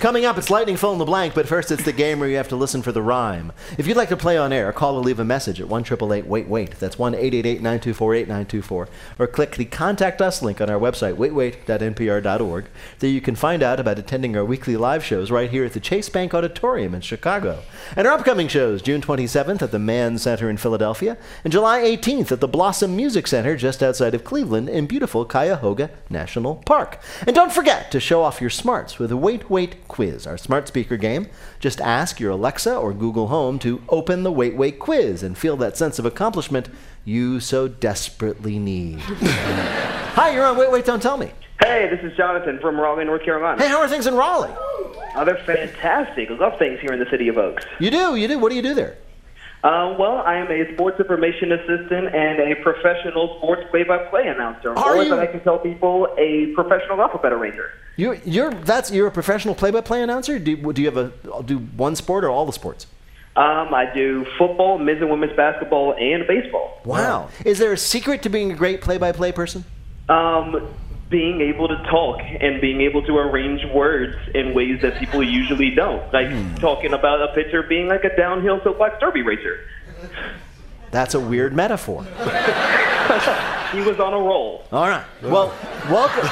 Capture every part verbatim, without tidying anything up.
Coming up, it's Lightning Fill in the Blank, but first it's the game where you have to listen for the rhyme. If you'd like to play on air, call or leave a message at one eight eight eight wait wait. That's one eight eight eight nine two four eight nine two four. Or click the Contact Us link on our website, wait wait dot n p r dot org. There you can find out about attending our weekly live shows right here at the Chase Bank Auditorium in Chicago. And our upcoming shows, June twenty-seventh at the Mann Center in Philadelphia, and July eighteenth at the Blossom Music Center just outside of Cleveland in beautiful Cuyahoga National Park. And don't forget to show off your smarts with a Wait Wait quiz, our smart speaker game. Just ask your Alexa or Google Home to open the Wait Wait quiz and feel that sense of accomplishment you so desperately need. Hi, you're on Wait Wait, Don't Tell Me. Hey, this is Jonathan from Raleigh, North Carolina. Hey, how are things in Raleigh? Oh, they're fantastic. I love things here in the city of Oaks. You do, you do. What do you do there? Uh, well, I am a sports information assistant and a professional sports play-by-play announcer. Are or you? that I can tell people, a professional alphabet arranger. You, you're that's you're a professional play-by-play announcer. Do you, do you have a do one sport or all the sports? Um, I do football, men's and women's basketball, and baseball. Wow. Is there a secret to being a great play-by-play person? Um, being able to talk and being able to arrange words in ways that people usually don't. Like Hmm. talking about a pitcher being like a downhill soapbox derby racer. That's a weird metaphor. He was on a roll. All right. Well, welcome.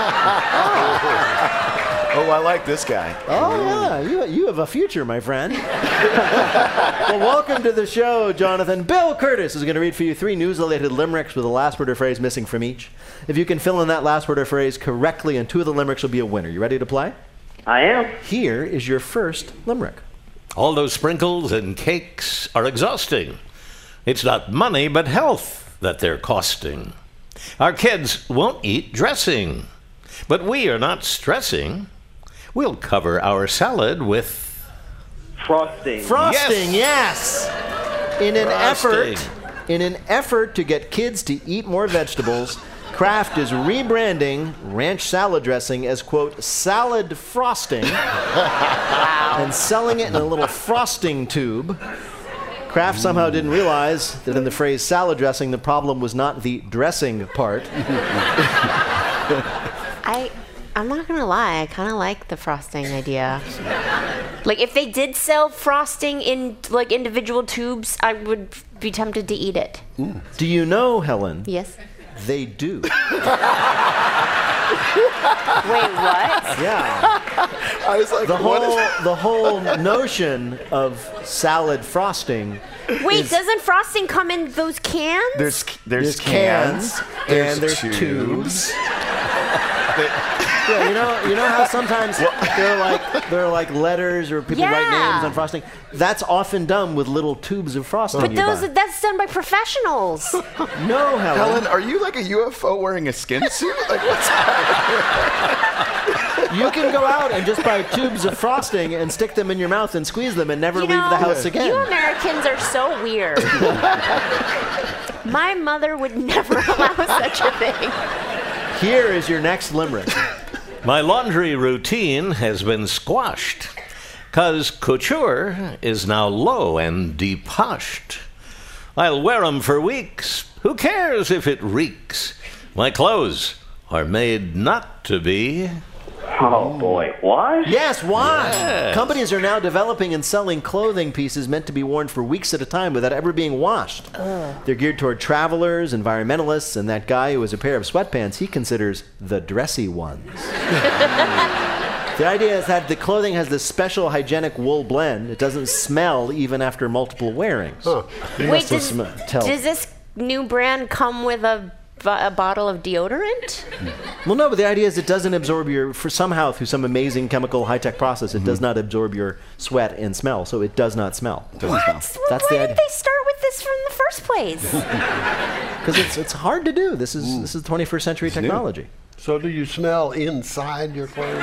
Oh, I like this guy. Oh, yeah. You, you have a future, my friend. Well, welcome to the show, Jonathan. Bill Curtis is going to read for you three news-related limericks with a last word or phrase missing from each. If you can fill in that last word or phrase correctly, and two of the limericks will be a winner. You ready to play? I am. Here is your first limerick. All those sprinkles and cakes are exhausting. It's not money, but health that they're costing. Our kids won't eat dressing, but we are not stressing. We'll cover our salad with Frosting. Frosting, yes. In an Frosting. effort, in an effort to get kids to eat more vegetables, Kraft is rebranding ranch salad dressing as, quote, salad frosting, and selling it in a little frosting tube. Kraft somehow didn't realize that in the phrase salad dressing, the problem was not the dressing part. I, I'm not gonna lie, I kind of like the frosting idea. Like, if they did sell frosting in like individual tubes, I would be tempted to eat it. Do you know, Helen? Yes. They do. Wait, what? Yeah. I was like, The what whole is... the whole notion of salad frosting. Wait, is- doesn't frosting come in those cans? There's, there's, There's cans, cans, there's and there's tubes. tubes. Yeah, you know, you know how sometimes there are like there are like letters or people write Yeah. names on frosting. That's often done with little tubes of frosting. but you those buy. that's done by professionals. No, Helen. Helen, are you like a U F O wearing a skin suit? Like, what's You can go out and just buy tubes of frosting and stick them in your mouth and squeeze them and never You leave know, the house again. You Americans are so weird. My mother would never allow such a thing. Here is your next limerick. My laundry routine has been squashed, 'cause couture is now low and depushed. I'll wear 'em for weeks. Who cares if it reeks? My clothes are made not to be. Oh, boy. What? Yes, wash. Yes. Companies are now developing and selling clothing pieces meant to be worn for weeks at a time without ever being washed. They're geared toward travelers, environmentalists, and that guy who has a pair of sweatpants he considers the dressy ones. The idea is that the clothing has this special hygienic wool blend. It doesn't smell even after multiple wearings. Wait, So does, sm- tell- does this new brand come with a, a bottle of deodorant? Well, no, but the idea is it doesn't absorb your, for somehow through some amazing chemical high-tech process, it does not absorb your sweat and smell, so it does not smell. What? That's Why the did idea. they start with this from the first place? Because it's it's hard to do. This is this is twenty-first century technology. So do you smell inside your clothes?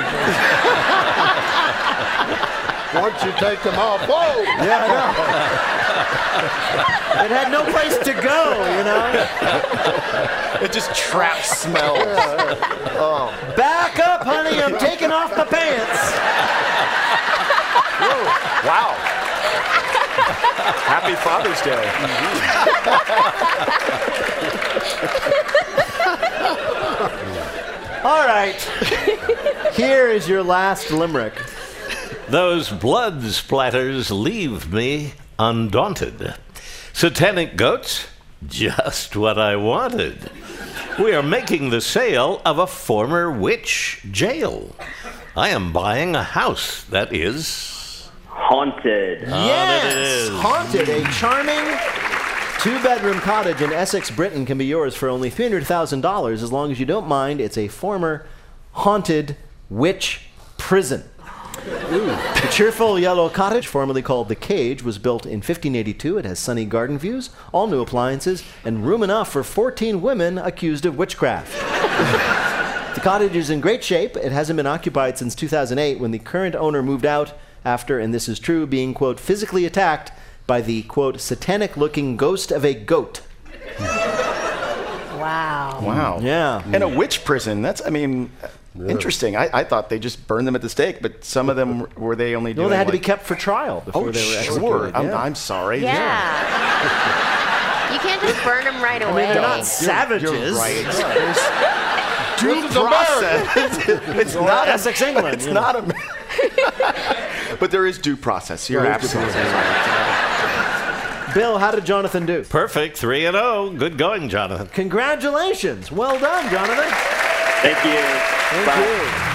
Once you take them off, whoa! Yeah, I know. It had no place to go, you know. It just traps smells. Back up, honey. I'm taking off my pants. Wow. Happy Father's Day. All right. Here is your last limerick. Those blood splatters leave me undaunted. Satanic goats, just what I wanted. We are making the sale of a former witch jail. I am buying a house that is Haunted. Yes! it is. Haunted, a charming two-bedroom cottage in Essex, Britain can be yours for only three hundred thousand dollars as long as you don't mind it's a former haunted witch prison. Ooh. The cheerful yellow cottage, formerly called The Cage, was built in fifteen eighty-two. It has sunny garden views, all new appliances, and room enough for fourteen women accused of witchcraft. The cottage is in great shape. It hasn't been occupied since two thousand eight when the current owner moved out after, and this is true, being, quote, physically attacked by the, quote, satanic-looking ghost of a goat. Wow. Wow. Yeah. And a witch prison. That's, I mean, interesting. I, I thought they just burned them at the stake, but some of them were they only doing No, they had to be like- kept for trial before Oh, they were sure. executed. I'm, Yeah. I'm sorry. Yeah. You can't just burn them right away. They're not savages. You're right. Due process. It's Or not Essex, England. It's you know. not a. But there is due process. You're There is due absolutely right. Bill, how did Jonathan do? perfect. three and oh. Good going, Jonathan. Congratulations. Well done, Jonathan. Thank you. Thank Bye. you.